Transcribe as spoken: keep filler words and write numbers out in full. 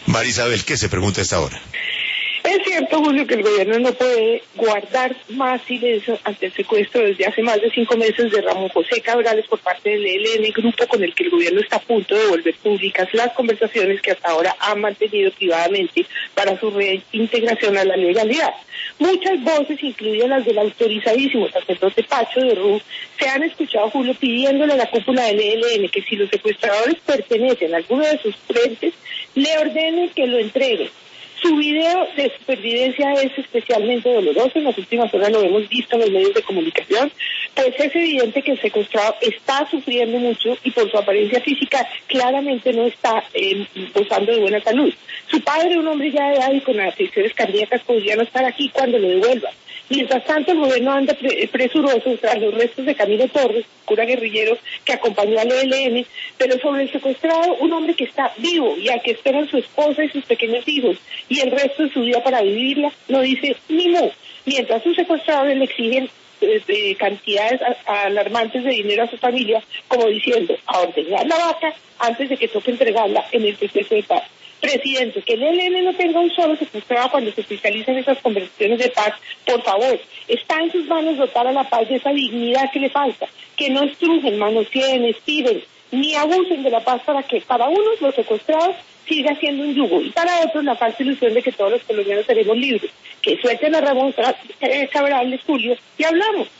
Marisabel, ¿qué se pregunta a esta hora? Es cierto, Julio, que el gobierno no puede guardar más silencio ante el secuestro desde hace más de cinco meses de Ramón José Cabrales por parte del E L N, grupo con el que el gobierno está a punto de volver públicas las conversaciones que hasta ahora ha mantenido privadamente para su reintegración a la legalidad. Muchas voces, incluidas las del autorizadísimo sacerdote Pacho de Rú, se han escuchado, Julio, pidiéndole a la cúpula del E L N que si los secuestradores pertenecen a alguno de sus frentes, le ordenen que lo entreguen. Su video de supervivencia es especialmente doloroso, en las últimas horas lo hemos visto en los medios de comunicación, pues es evidente que el secuestrado está sufriendo mucho y por su apariencia física claramente no está eh, gozando de buena salud. Su padre, un hombre ya de edad y con afecciones cardíacas, podría no estar aquí cuando lo devuelvan. Mientras tanto, el gobierno anda pre presuroso tras los restos de Camilo Torres, cura guerrillero que acompañó al E L N, pero sobre el secuestrado, un hombre que está vivo y a que esperan su esposa y sus pequeños hijos, y el resto de su vida para vivirla, no dice ni mu. Mientras sus secuestradores le exigen eh, de cantidades a, alarmantes de dinero a su familia, como diciendo, a ordeñar la vaca antes de que toque entregarla en el proceso de paz. Presidente, que el E L N no tenga un solo secuestrado cuando se fiscalicen esas conversaciones de paz, por favor, está en sus manos dotar a la paz de esa dignidad que le falta, que no estrujen, manoseen, estiren, ni abusen de la paz para que para unos los secuestrados siga siendo un yugo y para otros la falsa ilusión de que todos los colombianos seremos libres. Que suelten a Ramón Cabrales, Julio, y hablamos.